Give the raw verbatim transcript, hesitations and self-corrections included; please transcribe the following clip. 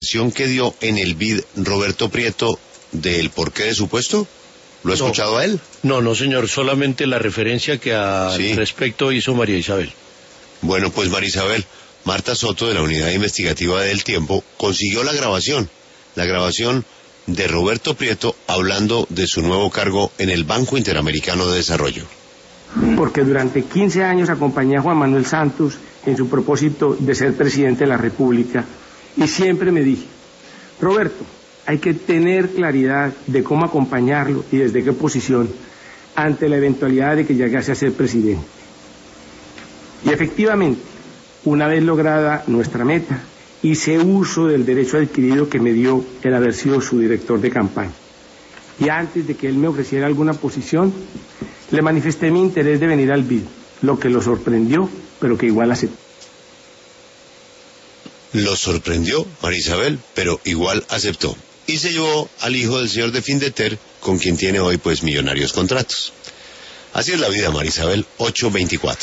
que dio en el B I D Roberto Prieto del porqué de su puesto? ¿Lo ha escuchado no, a él? No, no señor, solamente la referencia que al sí. respecto hizo María Isabel. Bueno, pues María Isabel, Marta Soto de la Unidad Investigativa del Tiempo consiguió la grabación, la grabación de Roberto Prieto hablando de su nuevo cargo en el Banco Interamericano de Desarrollo. Porque durante quince años acompañé a Juan Manuel Santos en su propósito de ser presidente de la República y siempre me dije, Roberto, hay que tener claridad de cómo acompañarlo y desde qué posición ante la eventualidad de que llegase a ser presidente. Y efectivamente, una vez lograda nuestra meta, hice uso del derecho adquirido que me dio el haber sido su director de campaña. Y antes de que él me ofreciera alguna posición, le manifesté mi interés de venir al B I D, lo que lo sorprendió, pero que igual aceptó. Lo sorprendió, María Isabel, pero igual aceptó. Y se llevó al hijo del señor de Findeter, con quien tiene hoy pues millonarios contratos. Así es la vida, María Isabel, ocho veinticuatro.